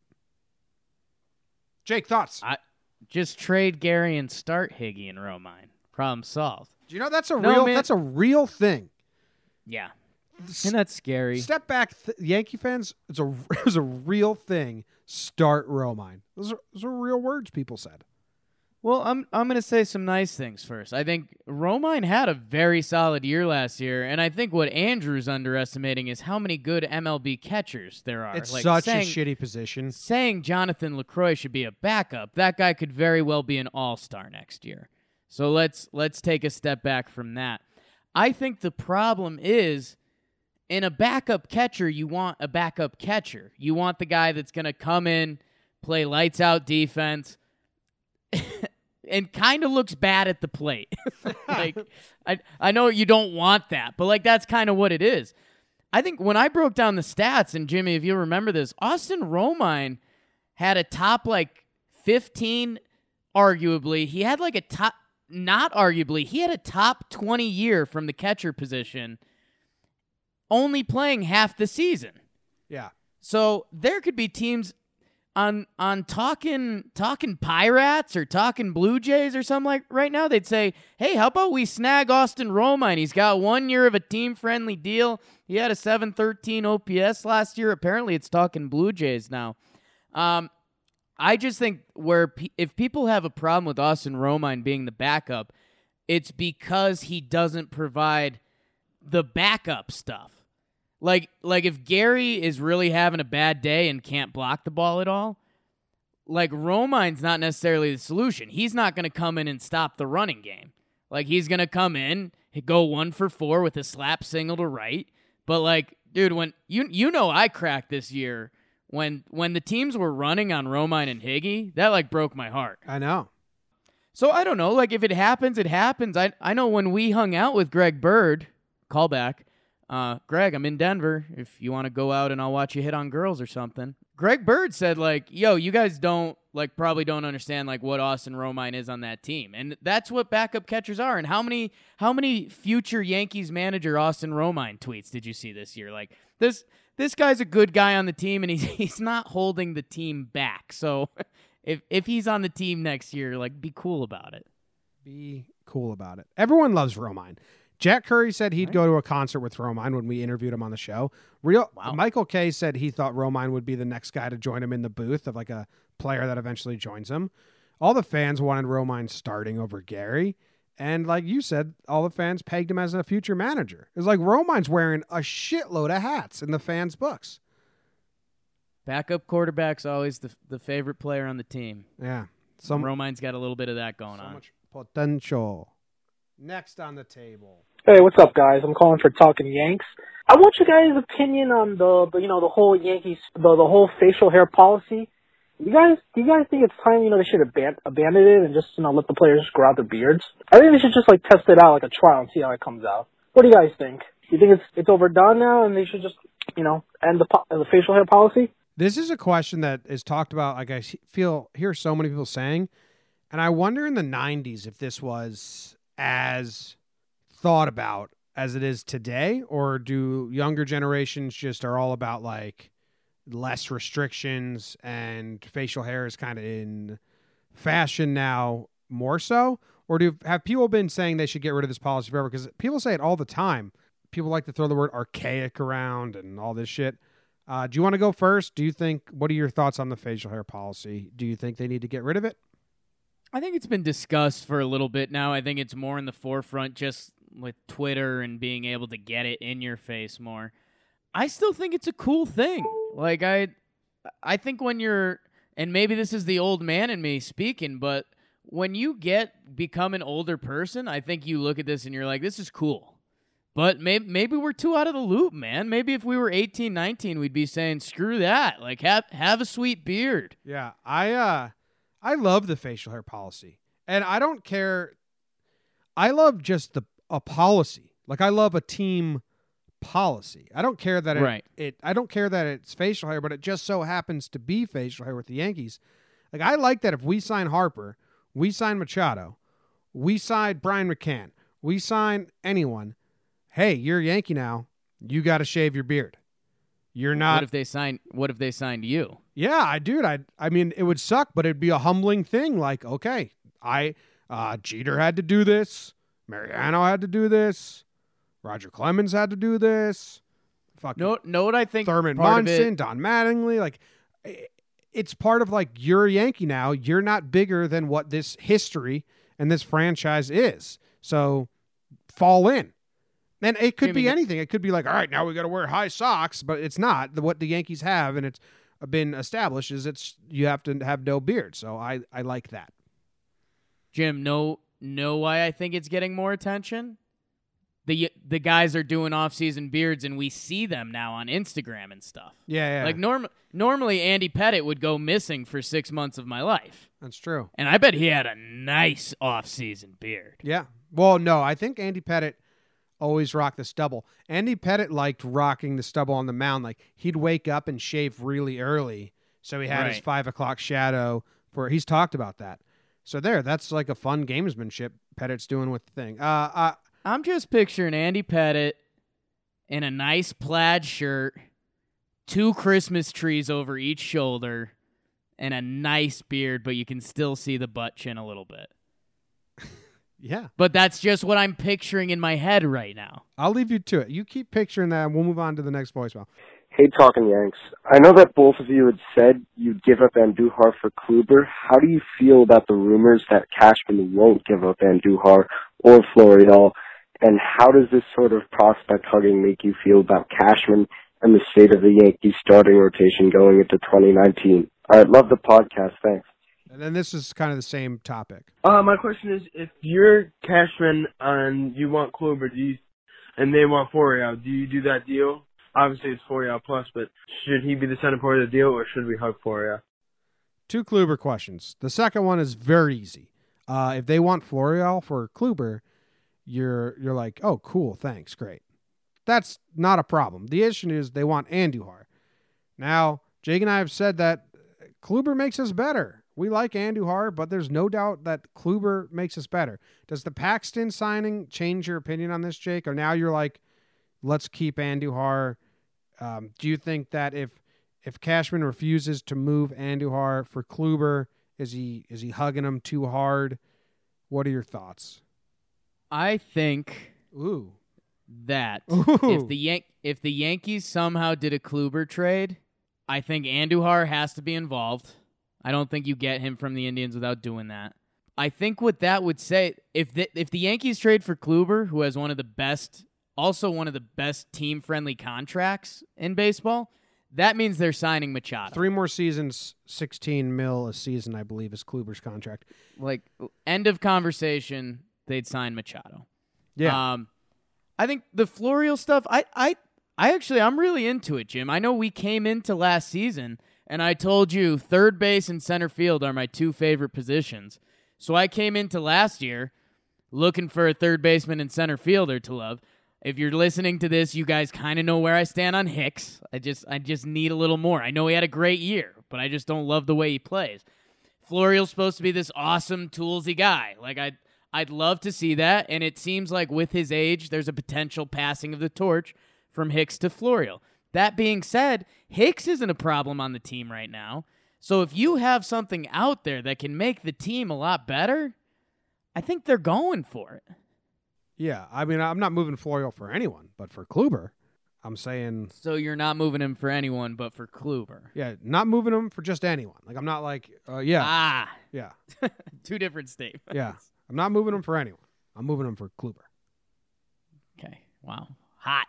Jake, thoughts? Just trade Gary and start Higgy and Romine. Problem solved. Do you know that's a No, real man. that's a real thing? Yeah. And that's scary. Step back, Yankee fans. It was a real thing. Start Romine. Those are real words people said. Well, I'm going to say some nice things first. I think Romine had a very solid year last year, and I think what Andrew's underestimating is how many good MLB catchers there are. It's Like, such a shitty position. Saying Jonathan LaCroix should be a backup, that guy could very well be an all-star next year. So let's take a step back from that. I think the problem is, in a backup catcher, you want a backup catcher. You want the guy that's going to come in, play lights-out defense, and kind of looks bad at the plate. Like, I know you don't want that, but like that's kind of what it is. I think when I broke down the stats, and Jimmy, if you remember this, Austin Romine had a top like 15, arguably. He had like a top, not arguably, he had a top 20 year from the catcher position, only playing half the season. Yeah. So there could be teams on talking Pirates or talking Blue Jays or something like right now. They'd say, hey, how about we snag Austin Romine? He's got 1 year of a team-friendly deal. He had a 713 OPS last year. Apparently it's talking Blue Jays now. I just think if people have a problem with Austin Romine being the backup, it's because he doesn't provide the backup stuff. Like if Gary is really having a bad day and can't block the ball at all, like Romine's not necessarily the solution. He's not going to come in and stop the running game. Like he's going to come in, go 1 for 4 with a slap single to right. But like, dude, when you know I cracked this year when the teams were running on Romine and Higgy, that like broke my heart. I know. So I don't know. Like if it happens, it happens. I know when we hung out with Greg Bird, callback. Greg, I'm in Denver. If you want to go out and I'll watch you hit on girls or something. Greg Bird said like, yo, you guys probably don't understand like what Austin Romine is on that team. And that's what backup catchers are. And how many future Yankees manager Austin Romine tweets did you see this year? Like this guy's a good guy on the team, and he's not holding the team back. So if he's on the team next year, like, be cool about it. Be cool about it. Everyone loves Romine. Jack Curry said he'd go to a concert with Romine when we interviewed him on the show. Michael Kay said he thought Romine would be the next guy to join him in the booth, of like a player that eventually joins him. All the fans wanted Romine starting over Gary. And like you said, all the fans pegged him as a future manager. It's like Romine's wearing a shitload of hats in the fans' books. Backup quarterback's always the favorite player on the team. Yeah. Romine's got a little bit of that going on. Much potential. Next on the table. Hey, what's up, guys? I'm calling for Talking Yanks. I want your guys' opinion on the whole Yankees, the whole facial hair policy. Do you guys think it's time, they should abandon it and just, let the players grow out their beards? I think they should just, test it out like a trial and see how it comes out. What do you guys think? Do you think it's overdone now and they should just, end the facial hair policy? This is a question that is talked about, like I hear so many people saying, and I wonder in the 90s if this was as thought about as it is today, or do younger generations just are all about like less restrictions and facial hair is kind of in fashion now more so? Or have people been saying they should get rid of this policy forever? Because people say it all the time. People like to throw the word archaic around and all this shit. Do you want to go first? What are your thoughts on the facial hair policy? Do you think they need to get rid of it? I think it's been discussed for a little bit now. I think it's more in the forefront just with Twitter and being able to get it in your face more. I still think it's a cool thing. Like, I think when you're, and maybe this is the old man in me speaking, but when you become an older person, I think you look at this and you're like, this is cool. But maybe we're too out of the loop, man. Maybe if we were 18, 19, we'd be saying, screw that. Like, have a sweet beard. Yeah, I love the facial hair policy. And I don't care. I love just a policy. Like, I love a team policy. I don't care that I don't care that it's facial hair, but it just so happens to be facial hair with the Yankees. Like, I like that if we sign Harper, we sign Machado, we sign Brian McCann, we sign anyone, hey, you're a Yankee now. You got to shave your beard. You're not. What if they signed you? Yeah, I mean, it would suck, but it'd be a humbling thing. Like, okay, Jeter had to do this. Mariano had to do this. Roger Clemens had to do this. Know what I think? Thurman Munson, Don Mattingly. Like, it's part of, like, you're a Yankee now. You're not bigger than what this history and this franchise is. So fall in. And it could be anything. It could be like, all right, now we got to wear high socks, but it's not. What the Yankees have, and it's been established, is you have to have no beard. So I like that. Jim, know why I think it's getting more attention? The guys are doing off-season beards, and we see them now on Instagram and stuff. Yeah. Like normally Andy Pettitte would go missing for 6 months of my life. That's true. And I bet he had a nice off-season beard. Yeah. Well, no, I think Andy Pettitte always rocked the stubble. Andy Pettitte liked rocking the stubble on the mound. Like, he'd wake up and shave really early, so he had his 5 o'clock shadow. He's talked about that. So that's like a fun gamesmanship Pettitte's doing with the thing. I'm just picturing Andy Pettitte in a nice plaid shirt, 2 Christmas trees over each shoulder, and a nice beard, but you can still see the butt chin a little bit. Yeah. But that's just what I'm picturing in my head right now. I'll leave you to it. You keep picturing that, and we'll move on to the next voicemail. Hey, Talking Yanks. I know that both of you had said you'd give up Andujar for Kluber. How do you feel about the rumors that Cashman won't give up Andujar or Florial? And how does this sort of prospect hugging make you feel about Cashman and the state of the Yankees starting rotation going into 2019? All right, love the podcast. Thanks. And then this is kind of the same topic. My question is, if you're Cashman and you want Kluber, and they want Florial, do you do that deal? Obviously, it's Florial plus, but should he be the center part of the deal, or should we hug Florial? 2 Kluber questions. The second one is very easy. If they want Florial for Kluber, you're like, oh, cool, thanks, great. That's not a problem. The issue is they want Andujar. Now, Jake and I have said that Kluber makes us better. We like Andujar, but there's no doubt that Kluber makes us better. Does the Paxton signing change your opinion on this, Jake? Or now you're like, let's keep Andujar Do you think that if Cashman refuses to move Andujar for Kluber, is he hugging him too hard? What are your thoughts? I think that if the Yankees somehow did a Kluber trade, I think Andujar has to be involved. I don't think you get him from the Indians without doing that. I think what that would say, if the Yankees trade for Kluber, who has one of the best team-friendly contracts in baseball, that means they're signing Machado. 3 more seasons, $16 million a season, I believe, is Kluber's contract. Like, end of conversation, they'd sign Machado. Yeah. I think the Florial stuff, I'm really into it, Jim. I know we came into last season, and I told you third base and center field are my 2 favorite positions. So I came into last year looking for a third baseman and center fielder to love. If you're listening to this, you guys kind of know where I stand on Hicks. I just need a little more. I know he had a great year, but I just don't love the way he plays. Florial's supposed to be this awesome, toolsy guy. Like, I'd love to see that, and it seems like with his age, there's a potential passing of the torch from Hicks to Florial. That being said, Hicks isn't a problem on the team right now. So if you have something out there that can make the team a lot better, I think they're going for it. Yeah, I mean, I'm not moving Florial for anyone, but for Kluber, I'm saying... So you're not moving him for anyone but for Kluber. Yeah, not moving him for just anyone. Like, I'm not like, yeah. Yeah. 2 different statements. Yeah, I'm not moving him for anyone. I'm moving him for Kluber. Okay, wow. Hot.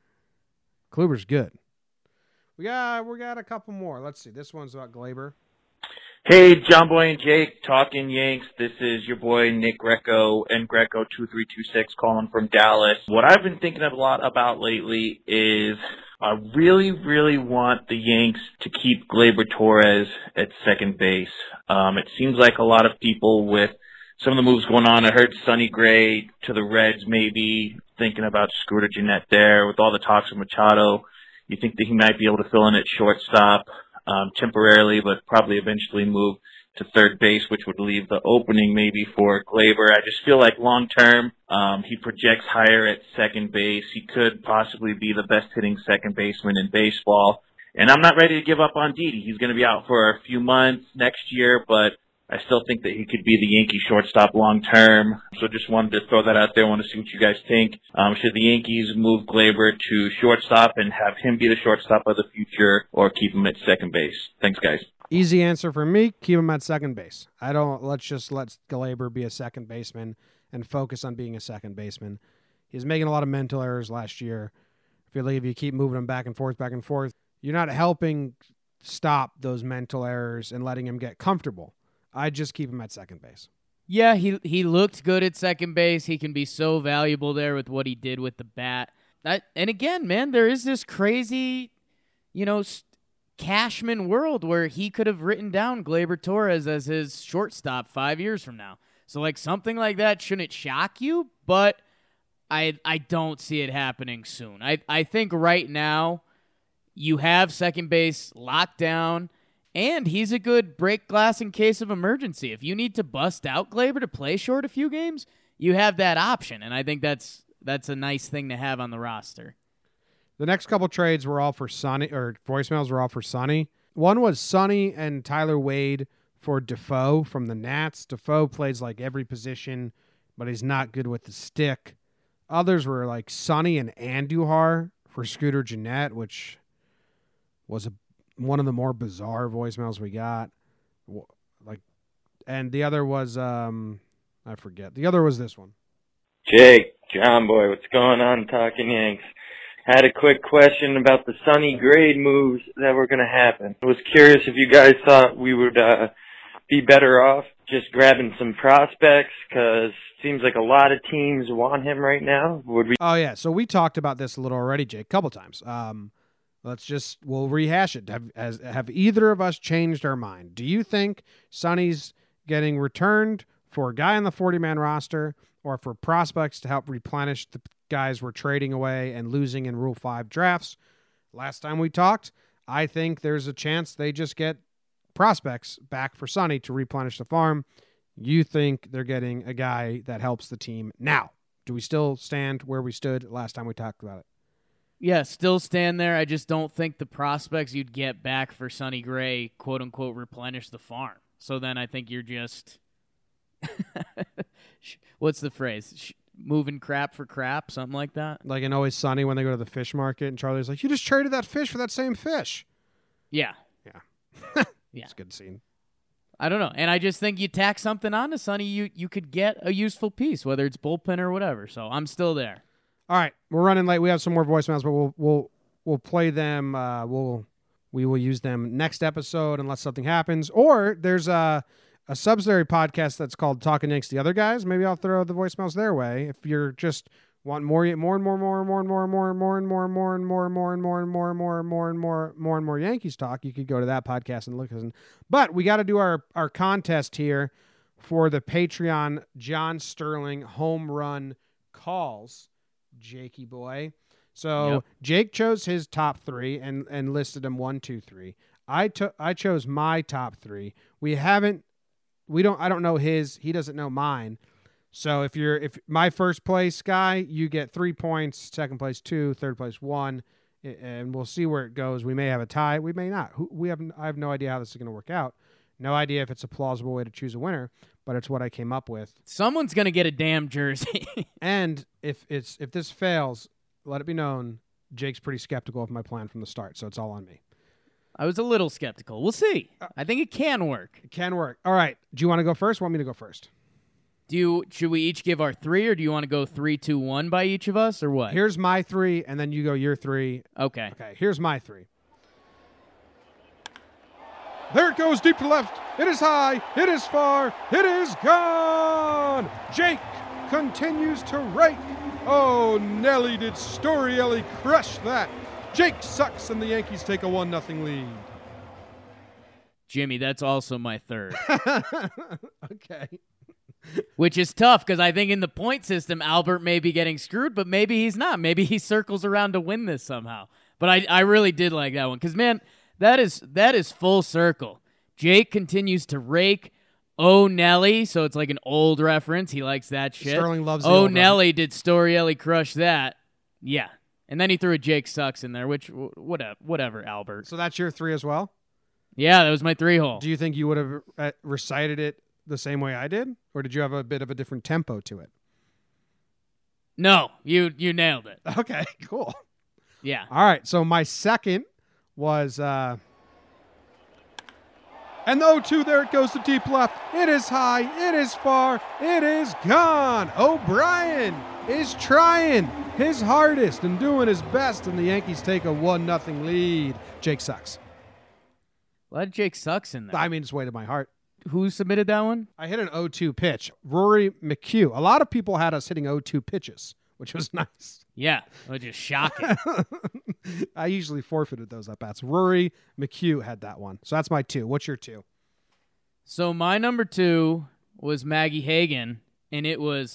Kluber's good. We got a couple more. Let's see. This one's about Gleyber. Hey, John Boy and Jake, talking Yanks. This is your boy Nick Greco and Greco2326 calling from Dallas. What I've been thinking a lot about lately is I really, really want the Yanks to keep Gleyber Torres at second base. It seems like a lot of people with some of the moves going on. I heard Sonny Gray to the Reds maybe thinking about Scooter Gennett there with all the talks of Machado. You think that he might be able to fill in at shortstop temporarily, but probably eventually move to third base, which would leave the opening maybe for Gleyber. I just feel like long term, he projects higher at second base. He could possibly be the best hitting second baseman in baseball. And I'm not ready to give up on Didi. He's going to be out for a few months next year, but I still think that he could be the Yankee shortstop long term. So just wanted to throw that out there. I want to see what you guys think. Should the Yankees move Gleyber to shortstop and have him be the shortstop of the future, or keep him at second base? Thanks, guys. Easy answer for me, keep him at second base. Let's let Gleyber be a second baseman and focus on being a second baseman. He's making a lot of mental errors last year. I feel like if you keep moving him back and forth, you're not helping stop those mental errors and letting him get comfortable. I'd just keep him at second base. Yeah, he looked good at second base. He can be so valuable there with what he did with the bat. And again, man, there is this crazy, Cashman world where he could have written down Gleyber Torres as his shortstop 5 years from now. So, something like that shouldn't shock you, but I don't see it happening soon. I think right now you have second base locked down, and he's a good break glass in case of emergency. If you need to bust out Gleyber to play short a few games, you have that option, and I think that's a nice thing to have on the roster. The next couple trades were all for Sonny, or voicemails were all for Sonny. One was Sonny and Tyler Wade for Defoe from the Nats. Defoe plays like every position, but he's not good with the stick. Others were like Sonny and Andujar for Scooter Gennett, which was one of the more bizarre voicemails we got. And the other was I forget. The other was this one. Jake, John Boy, what's going on, Talking Yanks? Had a quick question about the Sonny Gray moves that were going to happen. I was curious if you guys thought we would be better off just grabbing some prospects, because it seems like a lot of teams want him right now. Oh, yeah. So we talked about this a little already, Jake, a couple times. We'll rehash it. Have either of us changed our mind? Do you think Sonny's getting returned for a guy on the 40-man roster, or for prospects to help replenish the guys we're trading away and losing in Rule 5 drafts? Last time we talked, I think there's a chance they just get prospects back for Sonny to replenish the farm. You think they're getting a guy that helps the team now? Do we still stand where we stood last time we talked about it? still stand there. I just don't think the prospects you'd get back for Sonny Gray, quote unquote, replenish the farm. So then I think you're just, what's the phrase? Moving crap for crap, something like that. Like in Always Sunny when they go to the fish market and Charlie's like, "You just traded that fish for that same fish." Yeah. Yeah. Yeah. It's a good scene. I don't know. And I just think you tack something onto Sonny, you could get a useful piece, whether it's bullpen or whatever. So I'm still there. All right, we're running late. We have some more voicemails, but we'll play them. We will use them next episode unless something happens. Or there's a subsidiary podcast that's called Talking Yanks the Other Guys. Maybe I'll throw the voicemails their way. If you're just want more Yankees talk, you could go to that podcast and listen. But we got to do our contest here for the Patreon John Sterling home run calls, Jakey boy. So Jake chose his top three and listed them 1, 2, 3. I chose my top three. I don't know his. He doesn't know mine. So if my first place guy, you get 3 points. Second place 2. Third place 1. And we'll see where it goes. We may have a tie. We may not. I have no idea how this is going to work out. No idea if it's a plausible way to choose a winner, but it's what I came up with. Someone's going to get a damn jersey. And if this fails, let it be known, Jake's pretty skeptical of my plan from the start, so it's all on me. I was a little skeptical. We'll see. I think it can work. It can work. All right. Do you want to go first? Want me to go first? Should we each give our 3, or do you want to go 3, 2, 1 by each of us, or what? Here's my 3, and then you go your 3. Okay. Okay. Here's my 3. There it goes, deep to left. It is high. It is far. It is gone. Jake continues to rake. Oh, Nelly, did Storielli crush that? Jake sucks, and the Yankees take a 1-0 lead. Jimmy, that's also my 3rd. Okay. Which is tough, because I think in the point system, Albert may be getting screwed, but maybe he's not. Maybe he circles around to win this somehow. But I really did like that one, because, man, that is full circle. Jake continues to rake. Oh, Nelly, so it's like an old reference. He likes that shit. Sterling loves the Oh, old Nelly, did Storielli crush that? Yeah. And then he threw a Jake sucks in there, which, whatever, Albert. So that's your 3 as well? Yeah, that was my 3-hole. Do you think you would have recited it the same way I did? Or did you have a bit of a different tempo to it? No, you nailed it. Okay, cool. Yeah. All right, so my second was... And the 0-2, there it goes to deep left. It is high. It is far. It is gone. O'Brien is trying his hardest and doing his best, and the Yankees take a 1-0 lead. Jake sucks. A lot of Jake sucks in there. I mean, it's way to my heart. Who submitted that one? I hit an 0-2 pitch. Rory McHugh. A lot of people had us hitting 0-2 pitches, which was nice. Yeah, which is shocking. I usually forfeited those at-bats. Rory McHugh had that one. So that's my 2. What's your 2? So my number 2 was Maggie Hagan, and it was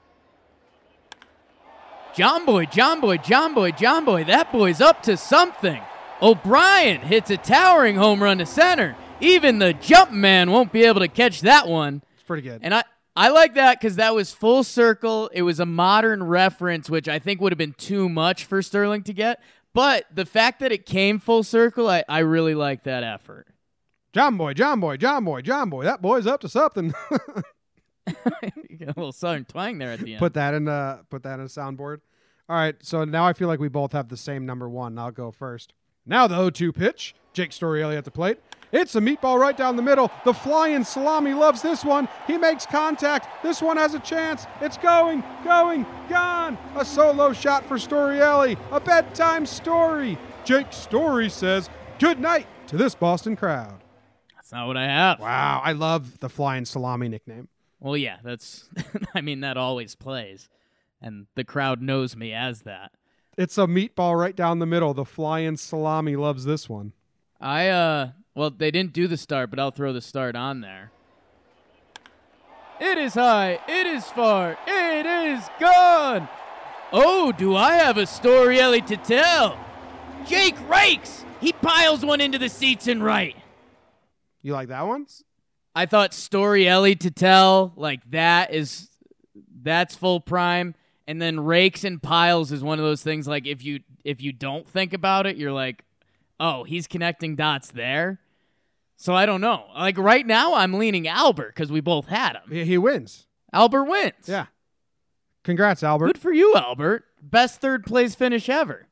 John Boy, that boy's up to something. O'Brien hits a towering home run to center. Even the jump man won't be able to catch that one. It's pretty good. And I like that because that was full circle. It was a modern reference, which I think would have been too much for Sterling to get. But the fact that it came full circle, I really like that effort. John Boy, that boy's up to something. You got a little southern twang there at the end. Put that in a soundboard. All right, so now I feel like we both have the same number 1. I'll go first. Now the 0-2 pitch. Jake Storielli at the plate. It's a meatball right down the middle. The flying salami loves this one. He makes contact. This one has a chance. It's going, gone. A solo shot for Storielli. A bedtime story. Jake Story says good night to this Boston crowd. That's not what I have. Wow, I love the flying salami nickname. Well, yeah, that's, I mean, that always plays. And the crowd knows me as that. It's a meatball right down the middle. The flying salami loves this one. Well, they didn't do the start, but I'll throw the start on there. It is high. It is far. It is gone. Oh, do I have a Storielli to tell? Jake rakes. He piles one into the seats and right. You like that one? I thought Storielli to tell, like that's full prime. And then rakes and piles is one of those things like if if you don't think about it, you're like, oh, he's connecting dots there. So I don't know. Like right now, I'm leaning Albert because we both had him. He wins. Albert wins. Yeah. Congrats, Albert. Good for you, Albert. Best third place finish ever.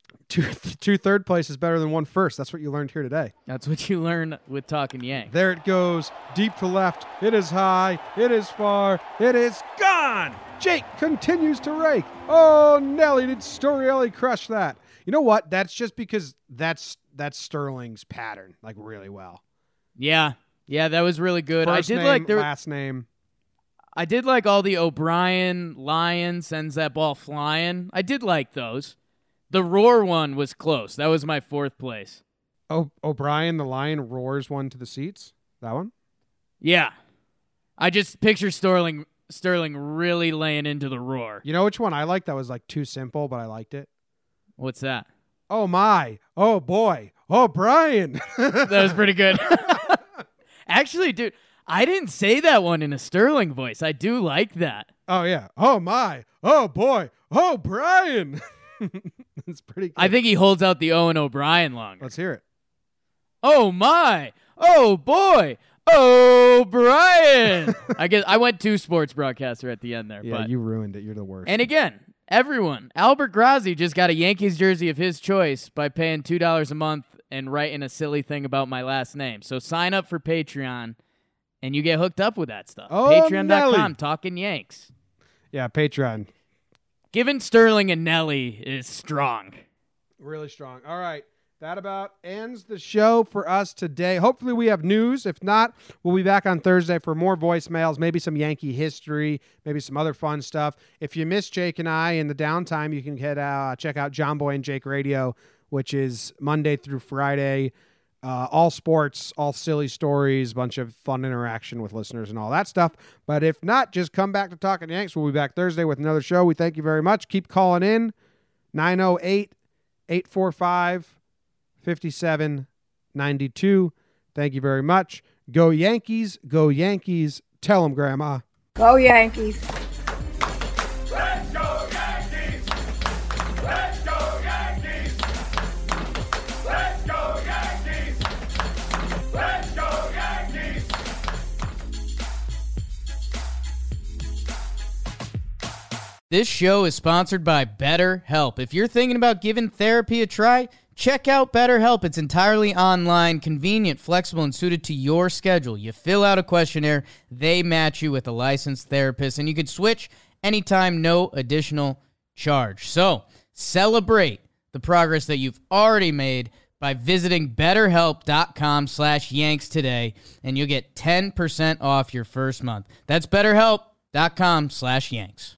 Two third place is better than one first. That's what you learned here today. That's what you learn with Talking Yanks. There it goes. Deep to left. It is high. It is far. It is gone. Jake continues to rake. Oh, Nelly, did Storielli crush that? You know what? That's just because that's Sterling's pattern, like really well. Yeah, that was really good. First I did name, like last name. I did like all the O'Brien Lion sends that ball flying. I did like those. The roar one was close. That was my fourth place. Oh, O'Brien the Lion roars one to the seats. That one? Yeah, I just picture Sterling really laying into the roar. You know which one I liked? That was like too simple, but I liked it. What's that? Oh my! Oh boy! Oh Brian! That was pretty good. Actually, dude, I didn't say that one in a Sterling voice. I do like that. Oh, yeah. Oh, my. Oh, boy. Oh, Brian. It's pretty good. I think he holds out the Owen O'Brien longer. Let's hear it. Oh, my. Oh, boy. Oh, Brian. I guess I went to sports broadcaster at the end there. Yeah, but. You ruined it. You're the worst. And again, everyone, Albert Grazi just got a Yankees jersey of his choice by paying $2 a month and writing a silly thing about my last name. So sign up for Patreon, and you get hooked up with that stuff. Oh, Patreon.com, Talking Yanks. Yeah, Patreon. Giving Sterling and Nelly is strong. Really strong. All right. That about ends the show for us today. Hopefully we have news. If not, we'll be back on Thursday for more voicemails, maybe some Yankee history, maybe some other fun stuff. If you miss Jake and I in the downtime, you can check out John Boy and Jake Radio, which is Monday through Friday. All sports, all silly stories, bunch of fun interaction with listeners and all that stuff. But if not, just come back to Talking Yanks. We'll be back Thursday with another show. We thank you very much. Keep calling in. 908-845-5792. Thank you very much. Go Yankees. Go Yankees. Tell them, Grandma. Go Yankees. Let's go Yankees! Let's go Yankees! Let's go Yankees! Let's go Yankees! This show is sponsored by BetterHelp. If you're thinking about giving therapy a try, check out BetterHelp. It's entirely online, convenient, flexible, and suited to your schedule. You fill out a questionnaire, they match you with a licensed therapist, and you can switch anytime, no additional charge. So, celebrate the progress that you've already made by visiting BetterHelp.com/Yanks today, and you'll get 10% off your first month. That's BetterHelp.com/Yanks.